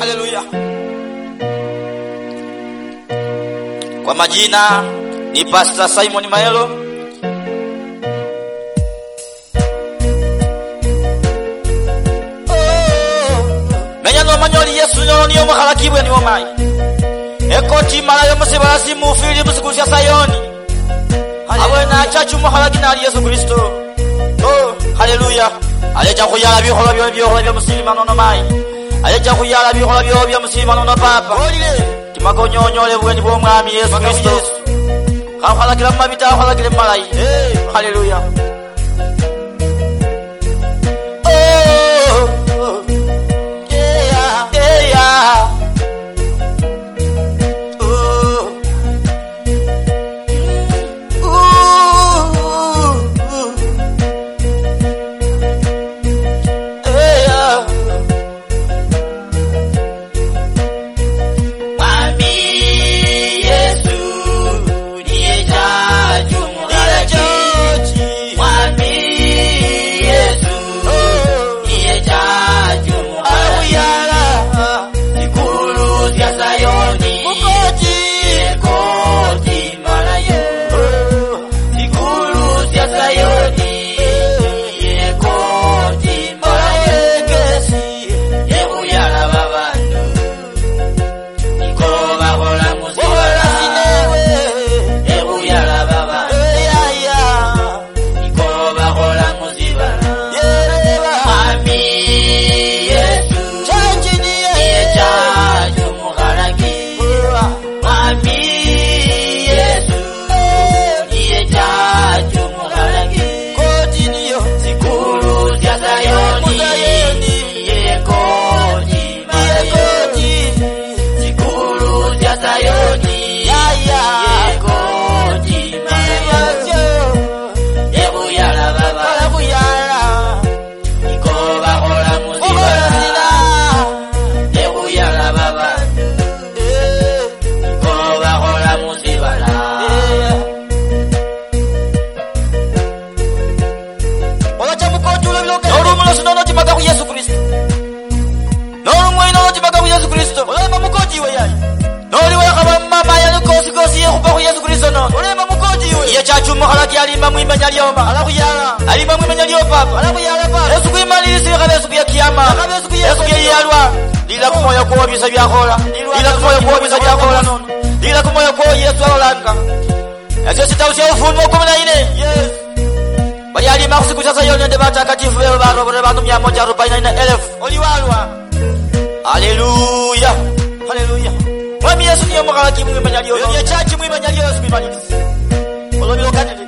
Haleluya. Kwa majina ni Pastor Simon Maelo. Menya no manyoli Yesu niyo mukhalakibwe niwo mai. Ekoti mala yo musibasi mufili musikusia Sayoni. Abona chachu mukhalakina Yesu Kristo. Oh, haleluya. Aleja kuyala biholo byo musilima nono mai. Aleja kuyala biholo byo musilima nono papa. Makonyonyole bweni bw'omwami Yesu Kristo. Kakhalakira mabita kakhalakira malayi. Haleluya. Haleluya. Haleluya. Mwami Yesu niyo mukhalaki mwimanya lyo. Yo chachi mwimanya lyo Yesu bimalisi. Olobilo kanene.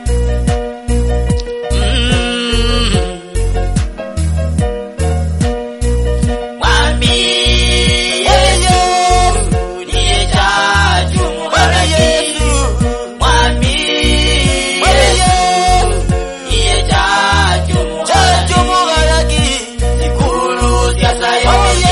Mwami Yesu niye chachi mukhalaki. Mwami Yesu niye chachi mukhalaki. Sikulu ya Sayoni.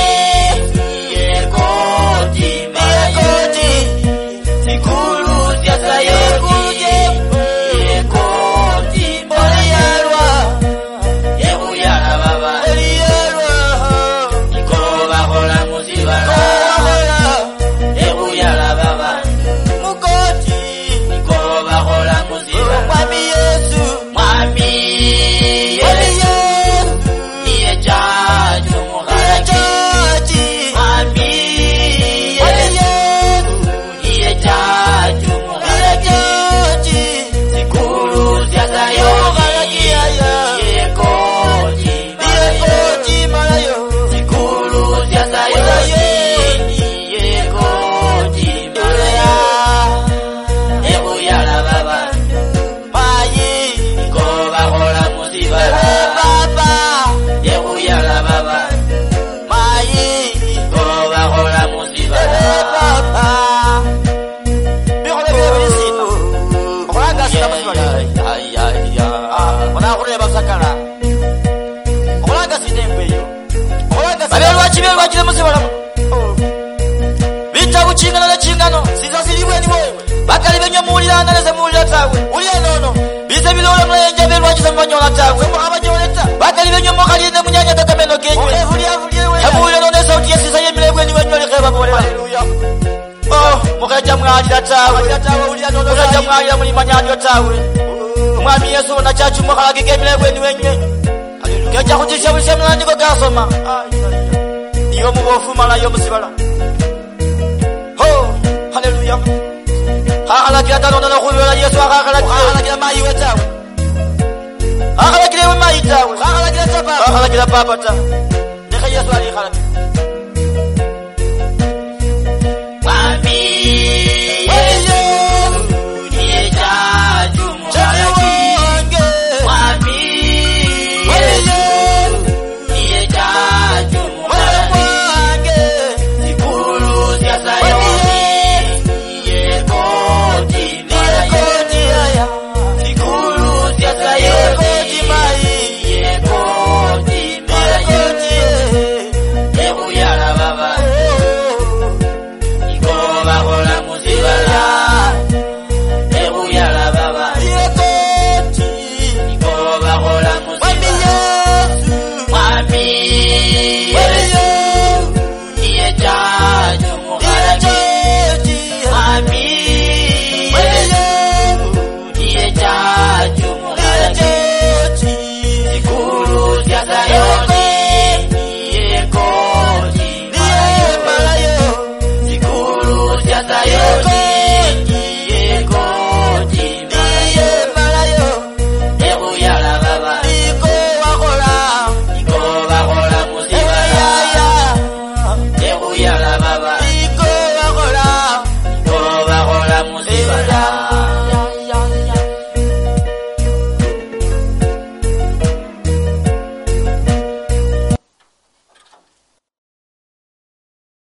Bakali benyo mulanga neze mulira tawe uliye nono bize bilola mwenje belwachi zambanyola tawe bakali benyo mokali ne munyanya takameno genye hebu uliye none sauti yesiza yemile kweni wenyo okaja mwalira tawe okaja mwalira mulimanyalyo tawe mwami Yesu unachachu mukhalaki kemilebweni wenye keja kujisha busemla niko gasoma iyo mubofu mala yo musibala ho haleluya akhalakila talona nokhubela Yesu akhalakila mayi wetawe akhalakila mayi tawe akhalakila papa tawe nekhe Yesu ali khalakila